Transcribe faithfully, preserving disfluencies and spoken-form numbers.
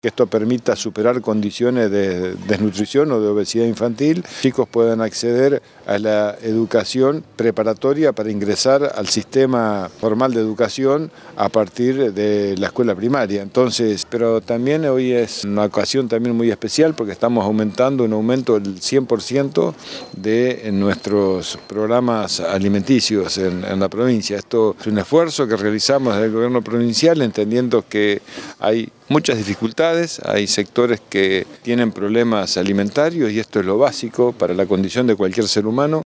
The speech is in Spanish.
que esto permita superar condiciones de desnutrición o de obesidad infantil. Chicos puedan acceder a la educación preparatoria para ingresar al sistema formal de educación a partir de la escuela primaria. Entonces, pero también hoy es una ocasión también muy especial porque estamos aumentando un aumento del cien por ciento de nuestros programas alimenticios en, en la provincia. Esto es un esfuerzo que realizamos desde el gobierno provincial, entendiendo que hay muchas dificultades, hay sectores que tienen problemas alimentarios y esto es lo básico para la condición de cualquier ser humano.